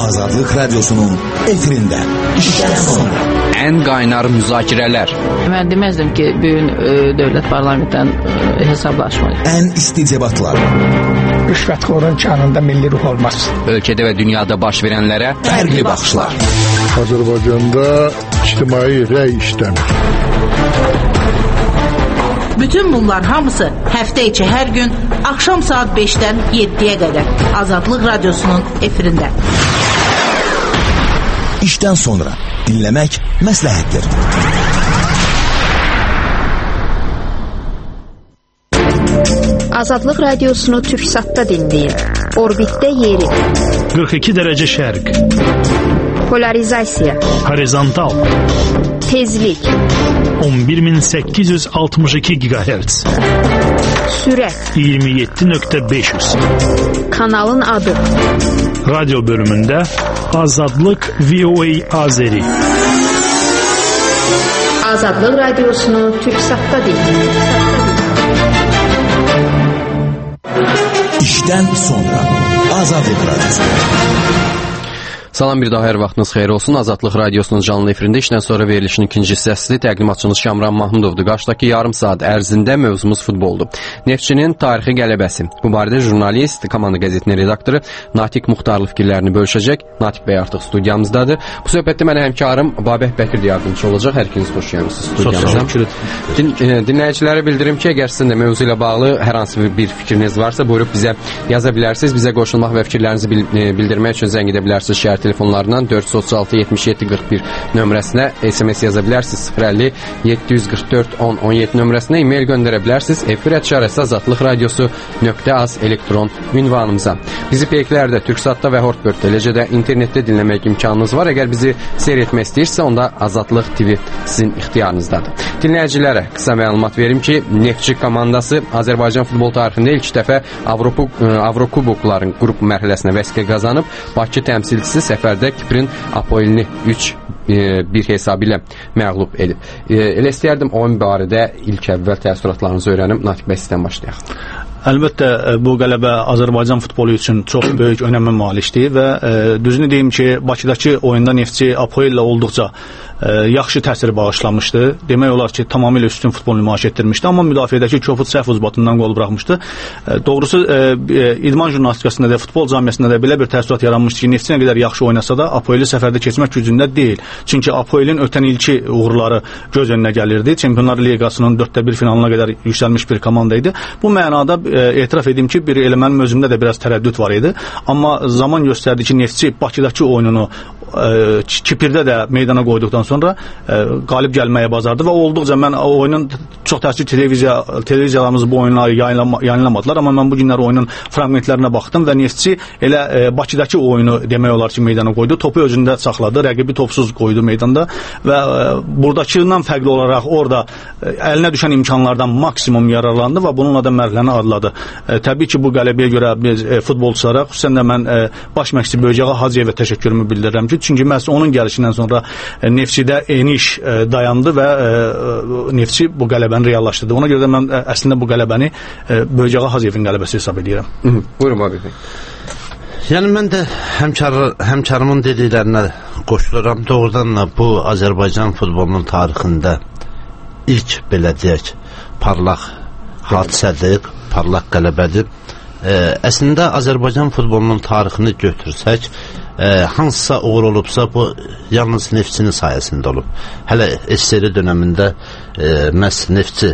Azadlık Radyosu'nun efirinde. İşten sonra. En kaynar müzakireler. Ben demezdim ki bugün devlet parlamentten hesaplaşmayı. En isti debatlar. Rüşvetxorun kanında milli ruh olmaz. Ülkede ve dünyada baş verenlere farklı bakışlar. Azərbaycanda ictimai rəy işləmir. Bütün bunlar hamısı həftə içi hər gün axşam saat 5'ten 7'ye kadar Azadlık Radyosu'nun efirinde. İşten sonra dinlemek məsləhətdir. Azadlıq Radiosunu TürkSat'ta dinleyin. Orbitdə yeri. 42 derece şərq. Polarizasiya. Horizontal. Tezlik. 11862 GHz. Sürət. 27.500. Kanalın adı. Radyo bölümündə Azadlıq VOA Azeri. Azadlıq Radiosunu TürkSat'ta dinleyin. İşten sonra Azadlık Radyosu. Salam, bir daha hər vaxtınız xeyir olsun. Azadlıq Radyosunun canlı efirində işdən sonra verilişin ikinci hissəsi təqdimatçınız Şamran Mahmudovdur. Qarşıdakı yarım saat ərzində mövzumuz futboldur. Neftçinin tarixi qələbəsi. Bu barədə jurnalist, Komanda qəzetinin redaktoru Natiq Muxtarlı fikirlərini bölüşəcək. Natiq bəy artıq studiyamızdadır. Bu söhbətdə mənə həmkarım Babək Bəkir də yardımcı olacaq. Hər ikiniz xoş gəlmisiniz studiyamıza. Dinləyicilərə bildirim ki, əgər sizin də mövzu ilə bağlı hər hansı bir fikriniz varsa, buyurub bizə yaza bilərsiniz. Bizə qoşulmaq və fikirlərinizi bildirmək üçün zəng edə bilərsiniz. Şəhər telefonlarından 436-77-41 nömrəsinə SMS yaza bilərsiniz. 050-744-10-17 nömrəsinə e-mail göndərə bilərsiniz. efir@azadlıqradiosu.az elektron ünvanımıza. Bizi peyklərdə, TürkSat'da və Hortbird, eləcə də internetdə dinləmək imkanınız var. Əgər bizi seyr etmək istəyirsə, onda Azadlıq TV sizin ixtiyarınızdadır. Dinləyicilərə qısa məlumat verim ki, Neftçi komandası Azərbaycan futbol tarixində ilk dəfə Avrokubokların qrup mərhələsinə vəsiqə qazanıb. Bakı təmsilçisi səfərdə Kiprin Apoelini 3-1 hesabı ilə məğlub edib. Elə istəyərdim oyun barədə ilk əvvəl təəssüratlarınızı öyrənim. Natiq bəy, sizdən başlayaq. Əlbəttə bu qələbə Azərbaycan futbolu üçün çox böyük önəmə malikdir və düzünü deyim ki, Bakıdakı oyunda Neftçi Apoel ilə olduqca yaxşı təsir bağışlamışdı. Demək olar ki, tamamilə üstün futbol nümayiş etdirmişdi, amma müdafiədəki Köfut səhv uzbatından qol buraxmışdı. Doğrusu idman jurnalistikasında da, futbol camiyyəsində də belə bir təəssürat yaranmışdı ki, Neftçi nə qədər yaxşı oynasa da Apoeli səfərdə keçmək gücündə deyil. Çünki Apoelin ötən ilki uğurları göz önünə gəlirdi. Çempionlar Liqasının 4-1 finalına qədər yüksəlmiş bir komanda idi. Bu mənada etiraf edeyim ki, elə mənim özümdə də biraz tərəddüd var idi. Amma zaman göstərdi ki, Neftçi Bakıdakı oyununu Kipirdə də meydana qoyduqdan sonra qalib gəlməyə bacardı və olduqca mən oyunun çox təəssüf televiziyalarımız bu oyunları yayınlamadılar, amma mən bu günlər oyunun fraqmentlərinə baxdım və Neftçi elə Bakıdakı oyunu demək olar ki, meydana qoydu. Topu özündə saxladı, rəqibi topsuz qoydu meydanda və buradakından fərqli olaraq orada əlinə düşən imkanlardan maksimum yararlandı və bununla da mərhələni adladı. Təbii ki, bu qələbəyə görə biz futbolçulara, xüsusən də mən baş məşqçi Böycəğa Hacıyevə təşəkkürümü bildirirəm ki, çünki məhz onun gəlişindən sonra Neftçidə eniş dayandı və Neftçi bu qələbəni reallaşdırdı. Ona görə də mən əslində bu qələbəni Böycəğa Hacıyevin qələbəsi hesab edirəm. Buyurun Babək bəy. Yəni mən də həmkarımın dediklərinə qoşuluram. Doğrudan da bu Azərbaycan futbolunun tarixində ilk belə deyək parlaq hadisədir, parlaq qələbədir. Əslində Azərbaycan futbolunun tarixini götürsək, hansısa uğur olubsa bu yalnız Neftçinin sayəsində olub. Hələ SSR dönəmində məhz Neftçi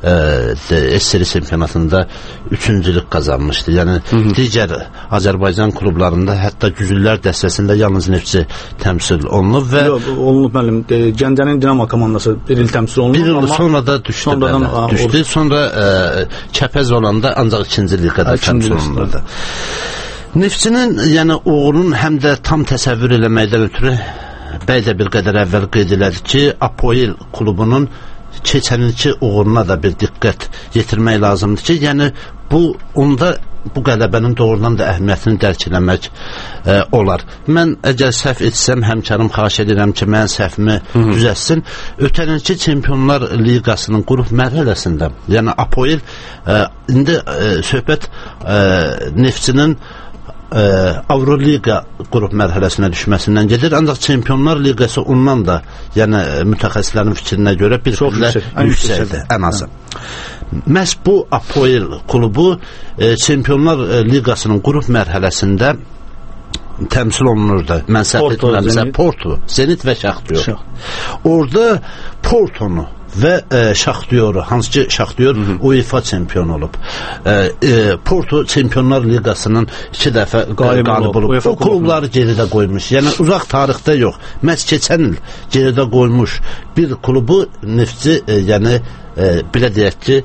SSR çempionatında 3-cülük qazanmışdı. Yəni digər Azərbaycan klublarında, hətta güclülər dəstəsində yalnız Neftçi təmsil olunub və olunub müəllim. Gəncənin Dinamo komandası bir il təmsil olunub. Bir il sonra da düşdü. Sonra Kəpəz olanda ancaq 2-ci liqada təmsil olunurdu. Neftçinin yəni uğurun həm də tam təsəvvür eləməkdən ötürü bəy də bir qədər əvvəl qeyd elədi ki, Apoel klubunun keçənilki uğuruna da bir diqqət yetirmək lazımdır ki, yəni onda bu qələbənin doğrudan da əhəmiyyətini dərk eləmək olar. Mən əgər səhv etsəm, həmkarım xahiş edirəm ki, mən səhvimi düzəltsin. Ötənilki Çempionlar Liqasının qrup mərhələsində, yəni Apoel indi söhbət Neftçinin Avroliqa qrup mərhələsinə düşməsindən gedir. Ancaq Çempionlar Liqası ondan da, yəni mütəxəssislərin fikrinə görə bir yüksəkdir ən azı. Məhz bu Apoel klubu Çempionlar Liqasının qrup mərhələsində təmsil olunurdu. Mən səhv etmirəmsə Porto, Zenit və Şaxtyor. Orada Portonu və Şaxtyoru, hansı ki Şaxtyor UEFA çempionu olub. Porto Çempionlar Liqasının 2 dəfə qalib olub. O klubları geridə qoymuş. Yəni uzaq tarixdə yox. Məhz keçən il geridə qoymuş bir klubu Neftçi, yəni belə deyək ki,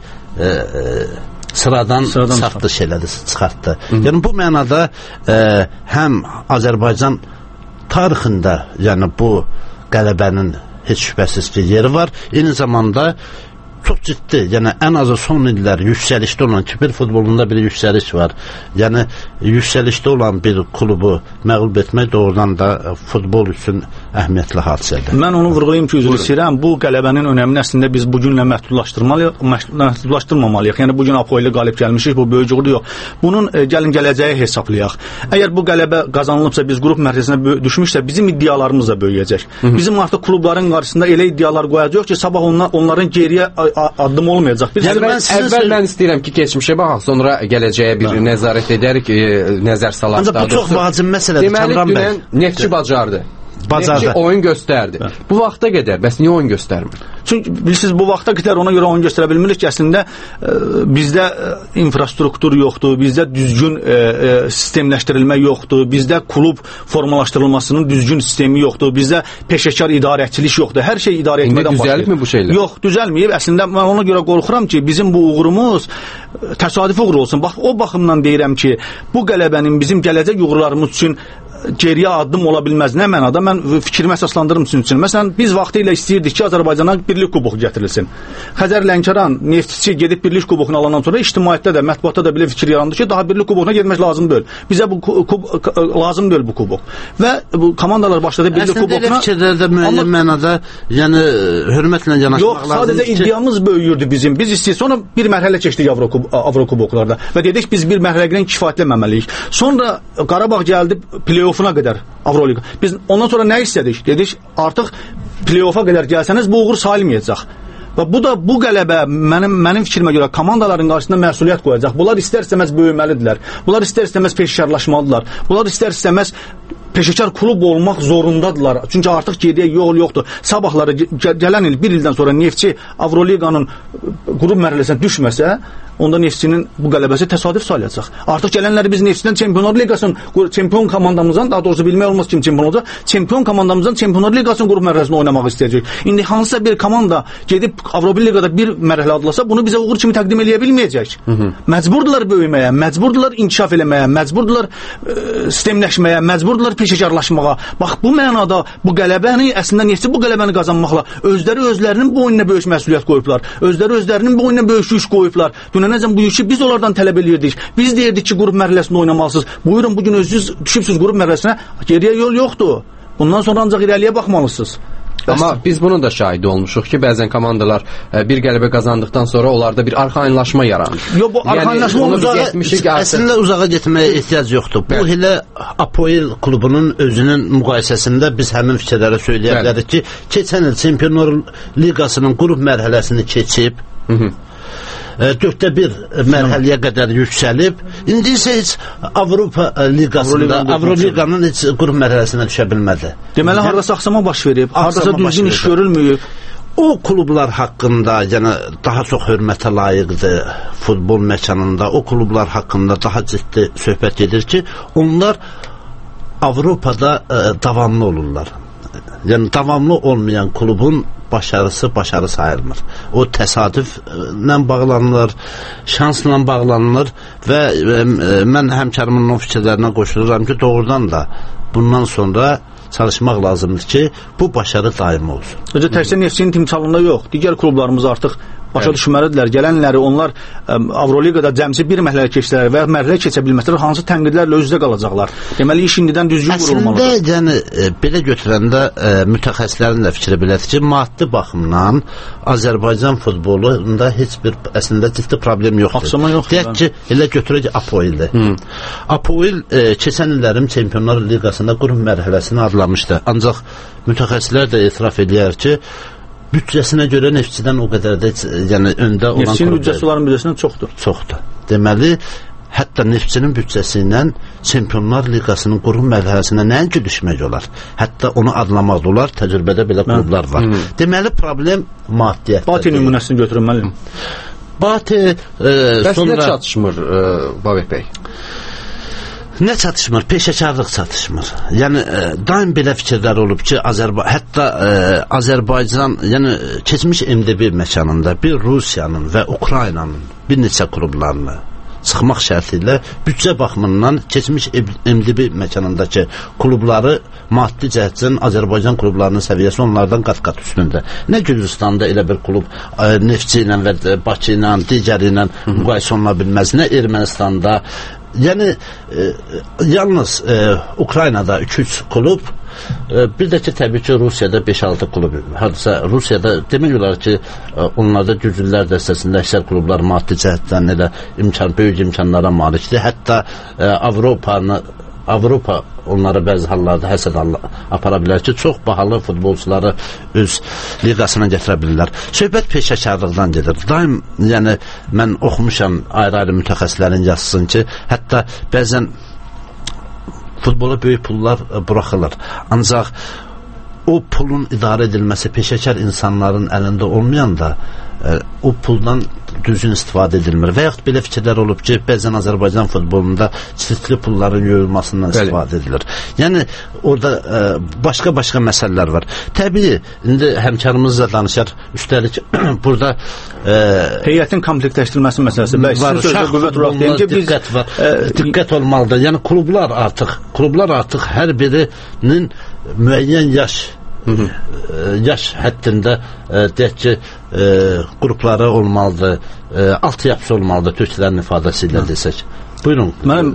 sıradan satdış elədi, çıxartdı. Yəni bu mənada həm Azərbaycan tarixində, yəni bu qələbənin heç şübhəsiz ki yeri var. Eyni zamanda çox ciddi, yəni ən azı son illər yüksəlişdə olan, Kipr futbolunda bir yüksəliş var. Yəni yüksəlişdə olan bir klubu məğlub etmək doğrudan da futbol üçün əhəmiyyətli hadisədir. Mən onu vurğulayım ki, üzr istəyirəm. Bu qələbənin önəmini əslində biz bu günlə məhdudlaşdırmamalıyıq. Yəni bu gün Apoel'ə qalib gəlmişik, bu böyük uğur yox. Bunun gələcəyi hesablayaq. Əgər bu qələbə qazanılıbsa, biz qrup mərhələsinə düşmüşsə, bizim iddialarımız da böyüyəcək. Bizim artıq klubların qarşısında elə iddialar qoyacağıq ki, sabah onların geriyə addım olmayacaq. Əvvəl mən istəyirəm ki, keçmişə baxaq, sonra gələcəyə bir nəzarət edərik, nəzər salaq. Ancaq bu çox vacib məsələdir. Deməli, dünən Neftçi bacardı. Neftçi oyun göstərdi. Bu vaxta qədər, bəs niyə oyun göstərmir? Çünki bilirsiniz, bu vaxta qədər ona görə oyun göstərə bilmirik ki, əslində bizdə infrastruktur yoxdur, bizdə düzgün sistemləşdirilmə yoxdur, bizdə klub formalaşdırılmasının düzgün sistemi yoxdur, bizdə peşəkar idarəçilik yoxdur. Hər şey idarə etmədən başlayır. İndi düzəlibmi bu şeylər? Yox, düzəlməyib. Əslində mən ona görə qorxuram ki, bizim bu uğurumuz təsadüfi uğur olsun. Bax, o baxımdan deyirəm ki, bu qələbənin bizim gələcək uğurlarımız üçün geriyə addım ola bilməz. Nə mənada? Mən fikrimi əsaslandırım üçün. Məsələn, biz vaxtı ilə istəyirdik ki, Azərbaycana birlik kuboku gətirilsin. Xəzər Lənkəran, Neftçi gedib birlik kubokunu alandan sonra ictimaiyyətdə də, mətbuatda da belə fikir yarandı ki, daha birlik kubokuna getmək lazım deyil. Bizə bu lazım deyil bu kubok. Və bu komandalar başladı birlik kubokuna. Əslində elə fikirlərdə müəyyən mənada, yəni hörmətlə yanaşmaq lazımdır. Yox, sadəcə iddiamız böyüyürdü bizim. Biz istəyir, sonra bir mərhələ keçdik Avrokuboklarda və dedik biz bir mərhələyə kifayətlənməməliyik. Sonra Qarabağ gəldi play-offuna qədər Avroliqa. Biz ondan sonra nə istədik? Dedik, artıq play-offa qədər gəlsəniz bu uğur sayılmayacaq. Və bu qələbə mənim fikrimə görə komandaların qarşısında məsuliyyət qoyacaq. Bunlar istər-istəməz böyüməlidirlər. Bunlar istər-istəməz peşəkarlaşmalıdırlar. Bunlar istər-istəməz peşəkar klub olmaq zorundadılar. Çünki artıq geriyə yol yoxdur. Sabahları gələn il, bir ildən sonra Neftçi Avroliqanın qrup mərhələsinə düşməsə, onda Neftçinin bu qələbəsi təsadüf sayılacaq. Artıq gələnləri biz Neftçidən Çempionlar Liqasının çempion komandamızdan, daha doğrusu bilmək olmaz kim çempion olacaq, çempion komandamızdan Çempionlar Liqasının qrup mərhələsində oynamaq istəyəcək. İndi hansısa bir komanda gedib Avropa Liqada bir mərhələ adlasa, bunu bizə uğur kimi təqdim edə bilməyəcək. Məcburdular böyüməyə, məcburdular inkişaf eləməyə, məcburdular sistemləşməyə, məcburdular peşəkarlaşmağa. Bax, bu mənada bu qələbəni, əslində Neftçi bu qələbəni qazanmaqla özlərinin boynuna böyük məsuliyyət qoyublar. Özlərinin boynuna böyük yük qoyublar. Dünənəcən bu yükü biz onlardan tələb edirdik. Biz deyirdik ki, qrup mərhələsində oynamalısınız. Buyurun, bugün özünüz düşübsünüz qrup mərhələsinə. Geriyə yol yoxdur. Bundan sonra ancaq irəliyə baxmalısınız. Amma biz bunun da şahidi olmuşuq ki, bəzən komandalar bir qələbə qazandıqdan sonra onlarda bir arxayınlaşma yaranır. Yox, bu arxayınlaşma əslində uzağa getməyə ehtiyac yoxdur. Bu elə Apoel klubunun özünün müqayisəsində biz həmin fikirləri söyləyə bilərik ki, keçən il Çempionlar Liqasının qrup mərhələsini keçib, 4də 1 mərhələyə qədər yüksəlib. İndi isə heç Avropa Liqasında, Avroliqanın heç qrup mərhələsinə düşə bilmədi. Deməli, haradasa axsama baş verib, haradasa düzgün iş görülməyib. O klublar haqqında, yəni daha çox hörmətə layiqdir futbol məkanında, o klublar haqqında daha ciddi söhbət edir ki, onlar Avropada davamlı olurlar. Yəni davamlı olmayan klubun başarı sayılmır. O təsadüflə bağlanılır, şansla bağlanılır və mən həmkarımın o fikirlərinə qoşuluram ki, doğrudan da bundan sonra çalışmaq lazımdır ki, bu başarı daimi olsun. Təkcə Neftçinin timsalında yox, digər klublarımız artıq Başa düşməlidirlər. Gələnləri onlar Avroliqada cəmsi bir mərhələ keçdilər və mərhələ keçə bilməsələr hansı tənqidlərlə üzdə qalacaqlar. Deməli iş indidən düzgün qurulmalıdır. Əslində, yəni belə götürəndə mütəxəssislərin də fikri belədir ki, maddi baxımdan Azərbaycan futbolunda heç bir əslində ciddi problem yoxdur. Axsama yoxdur. Deyək ki, elə götürək Apoel'dir. Apoel keçən illərin Çempionlar Liqasında qrup mərhələsini adlamışdı. Ancaq mütəxəssislər də etiraf edirlər ki, büdcəsinə görə Neftçidən o qədər də yəni öndə olan Neftçinin büdcəsi onların büdcəsindən çoxdur. Çoxdur. Deməli, hətta Neftçinin büdcəsi ilə Çempionlar Liqasının qrup mərhələsinə nəinki düşmək olar. Hətta onu adlamaq da olar. Təcrübədə belə klublar var. Deməli, problem maddiyyətdir. Bati nümunəsini götürülməli. Bati sonra çatışmır Babək bəy. Nə çatışmır? Peşəkarlıq çatışmır. Yəni daim belə fikirlər olub ki, hətta Azərbaycan, yəni keçmiş MDB məkanında bir Rusiyanın və Ukraynanın bir neçə klublarını çıxmaq şərti ilə büdcə baxımından keçmiş MDB məkanındakı klubları maddi cəhətdən Azərbaycan klublarının səviyyəsi onlardan qat-qat üstündə. Nə Gürcüstanda elə bir klub Neftçi ilə və Bakı ilə, digəri ilə müqayisə oluna bilməz. Nə Ermənistanda. Yəni yalnız Ukraynada 2-3 klub, bir də ki təbii ki Rusiyada 5-6 klub. Hadisə Rusiyada demək olar ki onlarda güclülər dəstəsində əksər klublar maddi cəhətdən elə böyük imkanlara malikdir. Hətta Avropa onlara bəzi hallarda həsəd apara bilər ki, çox bahalı futbolçuları öz liqasına gətirə bilirlər. Söhbət peşəkarlıqdan gedir. Daim, yəni mən oxumuşam ayrı-ayrı mütəxəssislərin yazsın ki, hətta bəzən futbola böyük pullar buraxılır. Ancaq o pulun idarə edilməsi peşəkar insanların əlində olmayanda o puldan düzgün istifadə edilmir. Və yaxud belə fikirlər olub ki, bəzən Azərbaycan futbolunda çirkli pulların yığılmasından istifadə edilir. Yəni, orada başqa məsələlər var. Təbii, indi həmkarımızla danışar, üstəlik burada heyətin komplektləşdirilməsi məsələsi. Şax futboluna diqqət var. Diqqət olmalıdır. Yəni, klublar artıq hər birinin müəyyən yaş həddində deyək ki qrupları olmalıdır, altyapısı olmalıdır, türklərin ifadəsi ilə desək. Buyurun.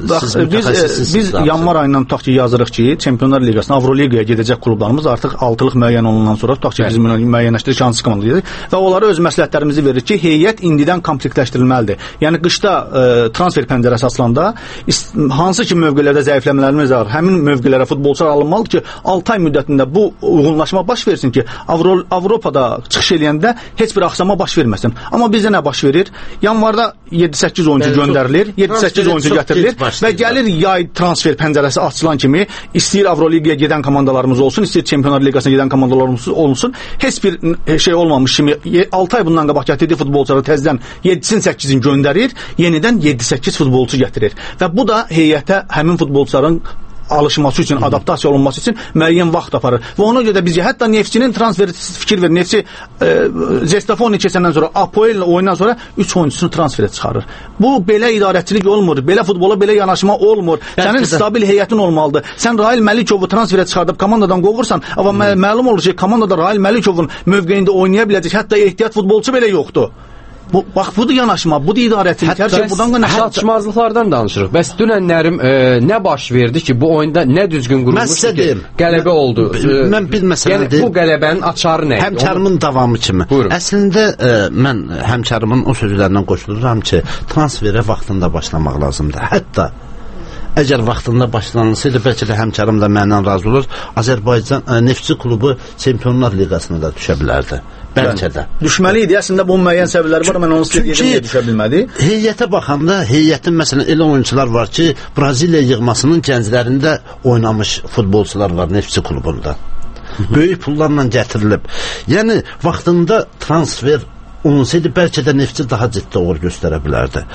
Biz yanvar ayından tutaq ki yazırıq ki, Çempionlar Liqasına, Avroliqaya gedəcək klublarımız artıq 6-lıq müəyyən olundan sonra tutaq ki biz müəyyənləşdiririk hansı komandaları və onlara öz məsləhətlərimizi veririk ki, heyət indidən komplektləşdirilməlidir. Yəni qışda transfer pəncərəsi açılanda hansı ki mövqelərdə zəifləmələrimiz var, həmin mövqelərə futbolçular alınmalıdır ki, 6 ay müddətində bu uyğunlaşma baş versin ki, Avropada çıxış eləyəndə heç bir axsama baş verməsin. Amma bizdə nə baş verir? Yanvarda 7-8 oyuncu göndərilir, 7-8 oyuncu gətirilir və gəlir yay transfer pəncərəsi açılan kimi istəyir Avroliqaya gedən komandalarımız olsun, istəyir Çempionlar Liqasına gedən komandalarımız olsun, heç bir şey olmamış kimi 6 ay bundan qabaq gətirdiyi futbolçuları təzədən 7-8-in göndərir, yenidən 7-8 futbolçu gətirir və bu da heyətə həmin futbolçuların alışması üçün, adaptasiya olunması üçün müəyyən vaxt aparır. Və ona görə də bizcə hətta Neftçinin transferi fikir verir. Neftçi Zestafoni keçəndən sonra, Apoel oyundan sonra 3 oyuncusunu transferə çıxarır. Bu belə idarəçilik olmur. Belə futbola belə yanaşma olmur. Sənin stabil heyətin olmalıdır. Sən Rail Məlikovu transferə çıxardıb komandadan qovursan, amma məlum olur ki, komandada Rail Məlikovun mövqeyində oynaya biləcək hətta ehtiyat futbolçu belə yoxdur. Bax, budur yanaşma, budur idarəçilik. Hər şey buradan çatışmazlıqlardan danışırıq. Bəs dünənlərim nə baş verdi ki, bu oyunda nə düzgün qurulmuşdu ki, qələbə oldu? Mən bir məsələ deyim. Yəni, bu qələbənin açarı nə? Həmkarımın davamı kimi. Buyurun. Əslində, mən həmkarımın o sözlərindən qoşuluram ki, transferə vaxtında başlamaq lazımdır. Hətta əgər vaxtında başlanılsaydı, bəlkə də həmkarım da məndən razı olur, Azərbaycan Neftçi klubu Çempionlar Liqasına da düşə bilərdi. Bəlkə də. Düşməli idi. Əslində bunun müəyyən səbəbləri var. Mən onu istəyirəm düşə bilmədi. Heyətə baxanda, heyətin məsələn elə oyunçular var ki, Braziliya yığmasının gənclərində oynamış futbolçular var Neftçi klubunda. Böyük pullarla gətirilib. Yəni vaxtında transfer olunsaydı, bəlkə də Neftçi daha ciddi uğur göstərə bilərdi.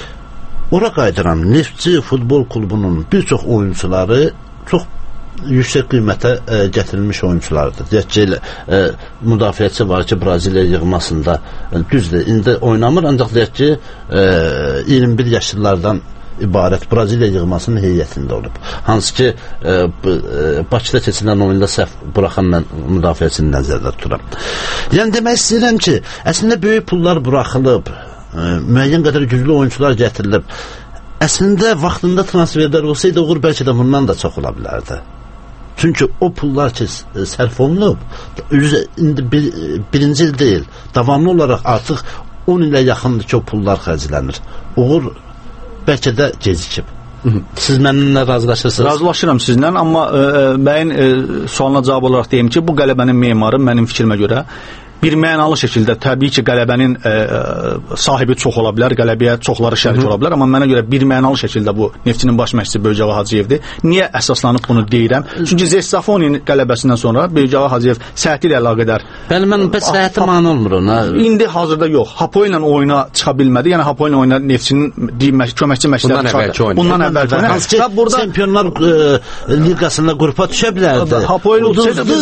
Ora qayıdıram. Neftçi futbol klubunun bir çox oyunçuları çox yüksək qiymətə gətirilmiş oyunculardır. Deyək ki, müdafiəçi var ki, Braziliya yığmasında düzdür, indi oynamır, ancaq deyək ki, 21 yaşlılardan ibarət Braziliya yığmasının heyətində olub. Hansı ki, Bakıda keçilən oyunda səhv buraxan müdafiəsini nəzərdə tuturam. Yəni, demək istəyirəm ki, əslində böyük pullar buraxılıb, müəyyən qədər güclü oyuncular gətirilib. Əslində, vaxtında transferlər olsaydı, uğur bəlkə də bundan da çox ola bilərdi. Çünki o pullar ki, sərf olunub, indi birinci il deyil, davamlı olaraq artıq 10 ilə yaxındır ki, o pullar xərclənir. Uğur bəlkə də gecikib. Siz mənimlə razılaşırsınız? Razılaşıram sizlə, amma bəyin sualına cavab olaraq deyim ki, bu qələbənin memarı mənim fikrimə görə bir mənalı şəkildə təbii ki, qələbənin sahibi çox ola bilər, qələbəyə çoxları şərik ola bilər, amma mənə görə bir mənalı şəkildə bu Neftçinin baş məşqçisi Böyükağa Hacıyevdir. Niyə əsaslanıb bunu deyirəm? Çünki Zessafonin qələbəsindən sonra Böyükağa Hacıyev səhhəti ilə əlaqədar. Bəli, mən səhhəti mane olmur ona. İndi hazırda yox. Hapoel ilə oyuna çıxa bilmədi. Yəni Hapoel ilə oyuna Neftçinin köməkçi məşqçiləri çıxardı. Bundan əvvəlki oyuna. Hansı ki, burada Çempionlar Liqasında qrupa düşə bilərdi. Hapoel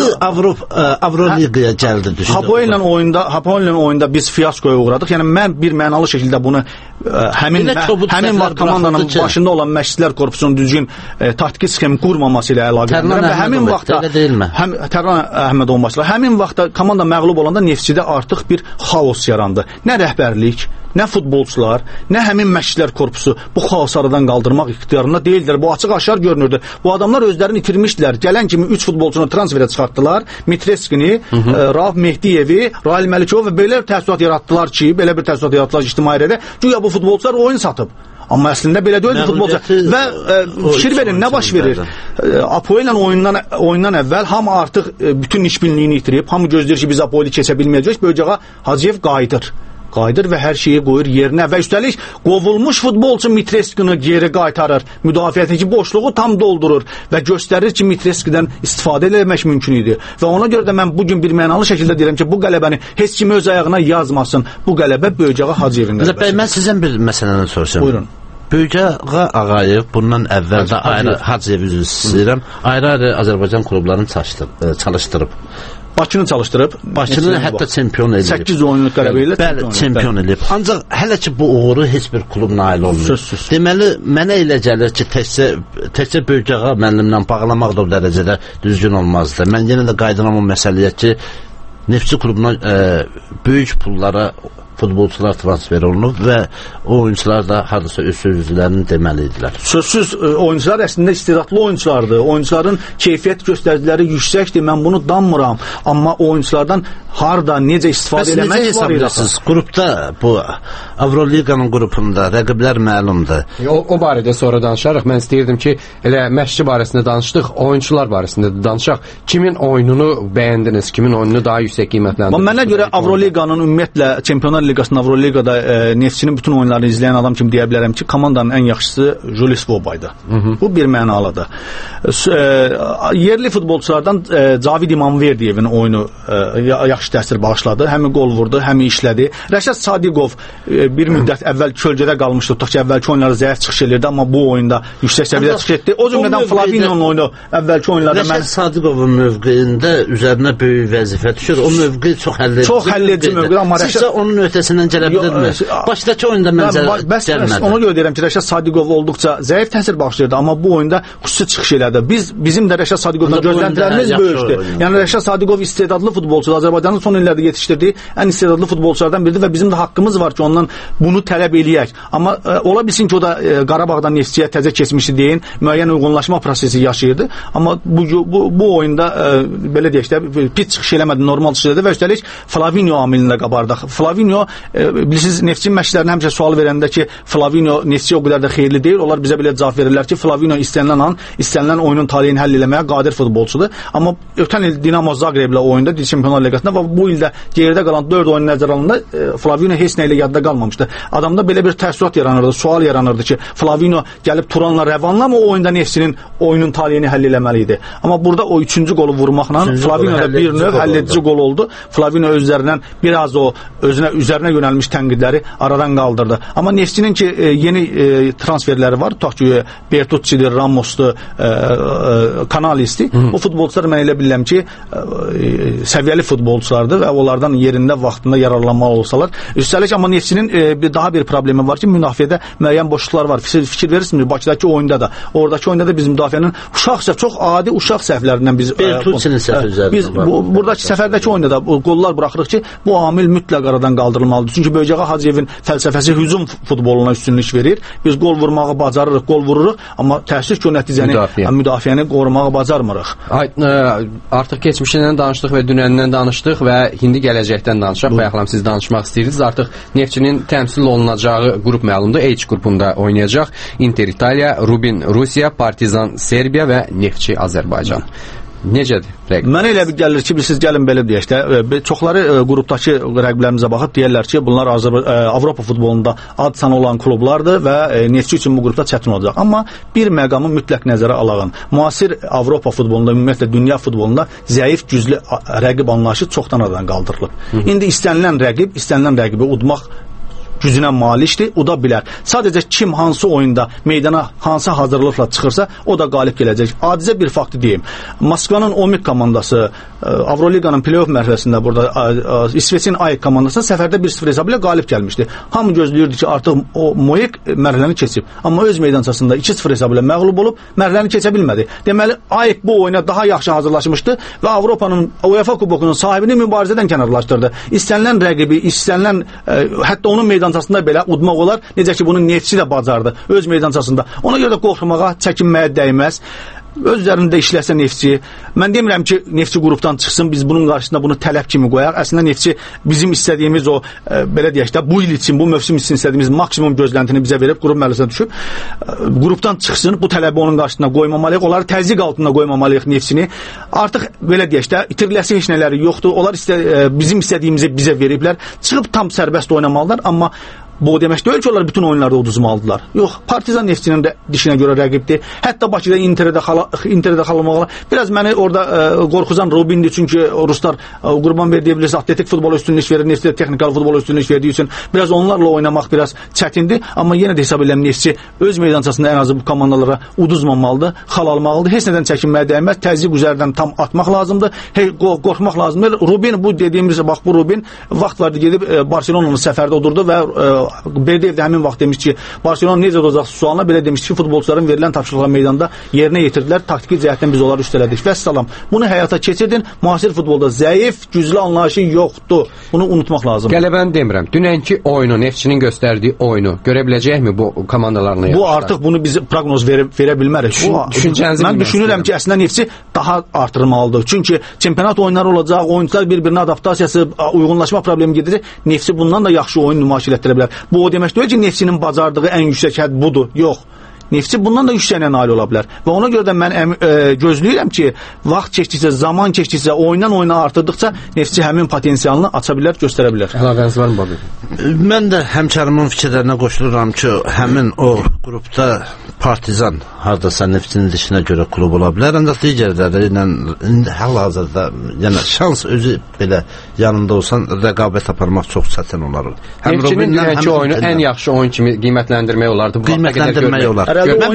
Avroliqaya gəldi, düşdü. Hapoel'in oyunda biz fiyaskoya uğradıq. Yəni mən bir mənalı şəkildə bunu həmin vaxt komandanın başında olan məşqçilər korpusunun düzgün taktiki sxemi qurmaması ilə əlaqədir. Və həmin vaxtda Tərlan Əhmədovun başçılığı, həmin vaxtda komanda məğlub olanda Neftçidə artıq bir xaos yarandı. Nə rəhbərlik, nə futbolçular, nə həmin məşqçilər korpusu bu xaosu aradan qaldırmaq ixtiyarında deyildilər. Bu açıq-aşkar görünürdü. Bu adamlar özlərini itirmişdilər. Gələn kimi 3 futbolçunu transferə çıxartdılar. Mitreskini, Rauf Mehdiyevi, Rail Məlikov və belə bir təəssürat yaratdılar ki, ictimai rədə. Güya bu futbolçular oyun satıb. Amma əslində belə deyildi futbolçu. Və fikir verin, nə baş verir? Apoel ilə oyundan əvvəl hamı artıq bütün işbirliyini itirib, hamı gözləyir ki, biz Apoeli keçə bilməyəcək. Böyükağa Hacıyev qayıdır və hər şeyi qoyur yerinə və üstəlik qovulmuş futbolçu Mitreskini geri qaytarır. Müdafiədəki boşluğu tam doldurur və göstərir ki, Mitreskidən istifadə etmək mümkün idi. Və ona görə də mən bugün bir mənalı şəkildə deyirəm ki, bu qələbəni heç kim öz ayağına yazmasın. Bu qələbə Böyükağa Hacıyevin qələbəsi. Mən sizdən bir məsələni soruşam. Buyurun. Böyükağa Ağayev bundan əvvəl də Hacıyev üzrə istəyirəm, ayrı-ayrı Azərbaycan klublarını çalışdırıb. Bakını çalışdırıb, Bakını hətta çempion edib. 8 oyunluq qələbə ilə çempion edib. Ancaq hələ ki bu uğuru heç bir klub nail olmuyor. Deməli, mənə elə gəlir ki, təkcə Böyükağa müəllimlə bağlamaq da o dərəcədə düzgün olmazdı. Mən yenə də qayıdıram o məsələyə ki, Neftçi klubuna böyük pullara futbolçular transfer olunub və o oyuncular da hardasa öz sözlərini deməli idilər. Sözsüz oyuncular əslində istedadlı oyunculardır. Oyuncuların keyfiyyət göstəriciləri yüksəkdir. Mən bunu danmıram. Amma oyunculardan harda, necə istifadə eləmək var idi. Qrupda, bu Avroliqanın qrupunda rəqiblər məlumdur. O barədə sonra danışarıq. Mən istəyirdim ki, elə məşqçi barəsində danışdıq, oyuncular barəsində də danışaq. Kimin oyununu bəyəndiniz, kimin oyununu daha yüksək qiymətləndirdiniz? Mənə görə Avroliqanın ümumiyyətlə Çempionlar Liqasında, Avroliqada Neftçinin bütün oyunlarını izləyən adam kimi deyə bilərəm ki, komandanın ən yaxşısı Julius Vobaydı. Bu bir mənalıdır. Yerli futbolçulardan Cavid İmamverdiyevin oyunu yaxşı təsir bağışladı. Həmi qol vurdu, həmi işlədi. Rəşad Sadiqov bir müddət əvvəl kölgədə qalmışdı. Tutaq ki, əvvəlki oyunları zəif çıxış edirdi, amma bu oyunda yüksək səviyyədə çıxış etdi. O cümlədən Flavinio'nun oyunu əvvəlki oyunlarda Rəşad Sadiqovun mövqeyində üzərinə böyük vəzifə düşür. O mövqey çox həlledici mövqey, amma Rəşad onun ötəsindən gələ bilirmi? Başdakı oyunda məncə gəlmədi. Ona görə deyirəm ki, Rəşad Sadiqov olduqca zəif təsir bağışlayırdı, amma bu oyunda xüsusi çıxış elədi. Bizim də Rəşad Sadiqovdan gözləntilərimiz böyükdür. Yəni Rəşad Sadiqov istedadlı futbolçudur. Azərbaycanın son illərdə yetişdirdiyi ən istedadlı futbolçulardan biridir və bizim də haqqımız var ki, ondan bunu tələb eləyək. Amma ola bilsin ki, o da Qarabağdan Neftçiyə təzə keçmişdi deyin, müəyyən uyğunlaşma prosesi yaşayırdı. Amma bu oyunda belə deyək də pis çıxış eləmədi, normal çıxış elədi və üstəlik Flavinio amilinə qabardıq. Flavinio, bilirsiniz, Neftçinin məşqçilərinə həmişə sual verəndə ki, Flavinio Neftçi o qədər də xeyirli deyil. Onlar bizə belə cavab verirlər ki, Flavinio istənilən an, istənilən oyunun taleyini həll eləməyə qadir futbolçudur. Amma ötən il Dinamo Zagreblə oyunda Çempionlar Liqasında və bu ildə geridə qalan 4 oyun nəzərə alınanda Flavinio heç nə ilə yadda qalmamışdı. Adamda belə bir təəssürat yaranırdı, sual yaranırdı ki, Flavinio gəlib Turanla, Rəvanla mı o oyunda Neftçinin oyunun taleyini həll eləməli idi. Amma burada o 3-cü qolu vurmaqla Flavinio da bir növ həlledici qol oldu. Flavinio özlərindən biraz o özünə üzərinə yönəlmiş tənqidləri aradan qaldırdı. Amma Neftçinin ki yeni transferləri var. Tutaq ki Bertucci'dir, Ramos'dur, Kanalis'dir. Bu futbolçular mən elə bilirəm ki səviyyəli futbolçulardır və onlardan yerində vaxtında yararlanmalı olsalar. Üstəlik amma Neftçinin daha bir problemi var ki, müdafiədə müəyyən boşluqlar var. Fikir verirsiniz, Bakıdakı oyunda da, oradakı oyunda da bizim müdafiənin çox adi uşaq səhvlərindən biz Bertucci'nin səhvi üzərində. Buradakı səfərdəki oyunda da qollar buraxırıq ki, bu amil mütləq aradan qaldırılmalıdır. Çünki Böyücağa Hacıyevin fəlsəfəsi hücum futboluna üstünlük verir. Biz qol vurmağı bacarırıq, qol vururuq, amma təəssüf ki, o nəticəni müdafiəni qorumağı bacarmırıq. Artıq keçmişindən danışdıq və dünəndən danışdıq və indi gələcəkdən danışaq. Bayaqlam siz danışmaq istəyirsiniz. Artıq Neftçinin təmsil olunacağı qrup məlumdur. H qrupunda oynayacaq. Inter İtaliya, Rubin Rusiya, Partizan Serbiya və Neftçi Azərbaycan. Necədir rəqib? Mənə elə bir gəlir ki, siz gəlin belə deyək də, çoxları qrupdakı rəqiblərimizə baxıb deyirlər ki, bunlar Avropa futbolunda ad sanı olan klublardır və Neftçi üçün bu qrupda çətin olacaq. Amma bir məqamı mütləq nəzərə alağın. Müasir Avropa futbolunda, ümumiyyətlə dünya futbolunda zəif, güclü rəqib anlayışı çoxdan aradan qaldırılıb. İndi istənilən rəqibi udmaq gücünə malikdir, uda bilər. Sadəcə kim hansı oyunda meydana hansı hazırlıqla çıxırsa, o da qalib gələcək. Adicə bir faktı deyim. Moskvanın Omik komandası Avroliqanın play-off mərhələsində burada İsveçin AEK komandası səfərdə 1-0 hesabı ilə qalib gəlmişdi. Hamı gözləyirdi ki, artıq o Moik mərhələni keçib. Amma öz meydançasında 2-0 hesabı ilə məğlub olub, mərhələni keçə bilmədi. Deməli, AEK bu oyuna daha yaxşı hazırlaşmışdı və Avropanın UEFA kubokunun sahibini mübarizədən kənarlaşdırdı. İstənilən rəqibi, hətta onun meydançasında belə udmaq olar. Necə ki, bunun Neftçi də bacardı öz meydançasında. Ona görə də qorxmağa, çəkinməyə dəyməz. Öz üzərində işləsə Neftçi. Mən demirəm ki, Neftçi qrupdan çıxsın, biz bunun qarşısında bunu tələb kimi qoyaq. Əslində Neftçi bizim istədiyimiz o, belə deyək də, bu il üçün, bu mövsüm üçün istədiyimiz maksimum gözləntini bizə verib, qrup mərhələsinə düşüb. Qrupdan çıxsın, bu tələbi onun qarşısında qoymamalıyıq, onları təzyiq altında qoymamalıyıq Neftçini. Artıq, belə deyək də, itiriləsi heç nələri yoxdur. Onlar bizim istədiyimizi bizə veriblər. Çıxıb tam sərbəst oynamalılar, amma bu demək deyil ki, onlar bütün oyunlarda uduzmalıdırlar. Yox, Partizan Neftçinin də dişinə görə rəqibdir. Hətta Bakıda Interdə xalamağa. Biraz məni orada qorxuzan Rubindir, çünki Ruslar qurban verdiyi bilirsə, atletik futbola üstünlük verir, Neftçi də texnikal futbola üstünlük verdiyi üçün biraz onlarla oynamaq biraz çətindir. Amma yenə də hesab edirəm Neftçi öz meydançasında ən azı bu komandalara uduzmamalıdır, xal almalıdır. Heç nədən çəkinməyə dəyməz. Təzyiq üzərindən tam atmaq lazımdır. Qorxmaq lazımdır. Rubin bu dediyimiz, bax bu Rubin vaxt vardı gedib Barcelonanın səfərdə odurdu və Berdiyevdə həmin vaxt demiş ki, Barcelona necə olacaq sualına belə demişdi ki, futbolçuların verilən tapşırıqlar meydanda yerinə yetirdilər, taktiki cəhətdən biz onları üstələdik. Vəssalam. Bunu həyata keçirdin. Müasir futbolda zəif, güclü anlayışı yoxdur. Bunu unutmaq lazımdır. Qələbəni demirəm. Dünənki oyunu, Neftçinin göstərdiyi oyunu görə biləcəkmi bu komandalarla? Bu artıq bunu biz proqnoz verə bilmərik. Mən düşünürəm ki, əslində Neftçi daha artırılmalıdır. Çünki çempionat oyunları olacaq, oyuncular bir-birinə adaptasiyası, uyğunlaşma problemi gedəcək. Neftçi bundan da yaxşı oyun nümayiş etdirə bilər. Bu o demək deyil ki, Neftçinin bacardığı ən yüksək hədd budur. Yox. Neftçi bundan da yüksəklə nail ola bilər. Və ona görə də mən gözləyirəm ki, vaxt keçdikcə, zaman keçdikcə, oyuna artırdıqca Neftçi həmin potensialını aça bilər, göstərə bilər. Əlavəniz var mı, Babi? Mən də həmkarımın fikirlərinə qoşuluram ki, həmin o qrupda Partizan hardasa Neftçinin dişinə görə klub ola bilər. Ancaq digərləri ilə hal-hazırda şans özü belə yanında olsan rəqabət aparmaq çox çətin olar. Neftçinin dünənki oyunu ən yaxşı oyun kimi qiymətləndirmək olardı. Qiymətləndirmək olar.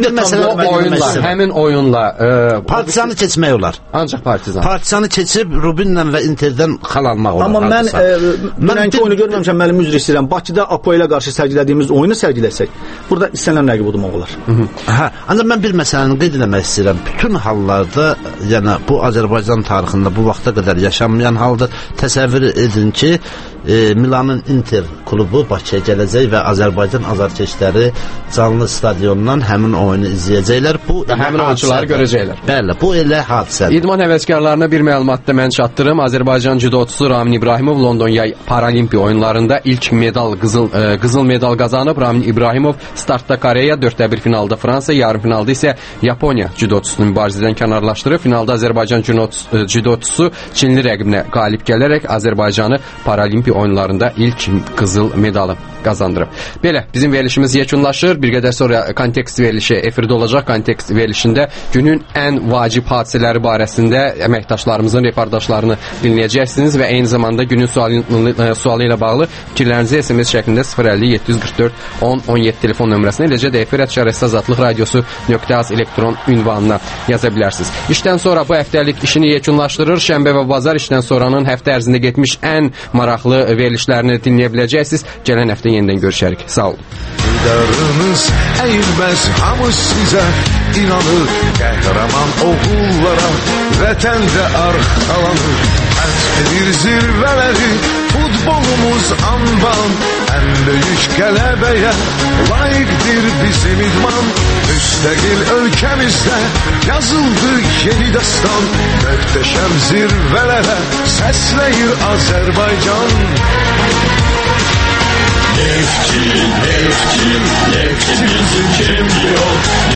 Həmin oyunla Partizanı keçmək olar. Ancaq Partizan. Partizanı keçib Rubinlə və Interdən xal almaq olar. Amma mən dünənki oyunu görməmişəm, mənim üzr istəyirəm. Bakıda Apoel ilə qarşı sərgilədiyimiz oyunu sərgiləsək, burada istənilən rəqib udmaq olar. Ancaq mən bir məsələni qeyd etmək istəyirəm. Bütün hallarda, yəni bu Azərbaycan tarixində bu vaxta qədər yaşanmayan haldır. Təsəvvür edin ki, Milanın Inter klubu Bakıya gələcək və Azərbaycan azarkeşləri canlı stadiondan həmin oyunu izləyəcəklər. Bu həmin oyunçuları görəcəklər. Bəli, bu elə hadisədir. İdman həvəskarlarına bir məlumat da mən çatdırım. Azərbaycan judoçusu Ramin İbrahimov London yay paralimpiya oyunlarında ilk medal qızıl medal qazanıb. Ramin İbrahimov startda Koreya, 4-1 finalda Fransa, yarım finalda isə Yaponiya judoçusunu mübarizədən kənarlaşdırıb. Finalda Azərbaycan judoçusu Çinli rəqibinə qalib gələrək Azərbaycanı paralimpiya oyunlarında ilk qızıl medalı qazandırıb. Belə, bizim verilişimiz yekunlaşır. Bir qədər sonra kontekst verilişi efirdə olacaq. Kontekst verilişində günün ən vacib hadisələri barəsində əməkdaşlarımızın reportajlarını dinləyəcəksiniz və eyni zamanda günün sualı ilə bağlı fikirlərinizi SMS şəklində 050-744-10-17 telefon nömrəsinə, eləcə də efir@azadlıqradiosu.az elektron ünvanına yaza bilərsiniz. İşdən sonra bu həftəlik işini yekunlaşdırır. Şənbə və bazar işdən sonranın həftə ərzində getmiş ən maraqlı verilişlərini dinləyə biləcəksiniz. Gələn həftə yenidən görüşərik. Sağ olun. Darınız eğilmez, hamı size inanır. Qəhrəman oğullara vətəndə arxalanır. Ətkidir zirvələri, futbolumuz anban. Ən böyük qələbəyə layiqdir bizim idman. Müstəqil ölkəmizdə yazıldı yeni dastan. Möhtəşəm zirvələrə səsləyir Azərbaycan. Neftçi, neftçi, neftçi bizim kim yok.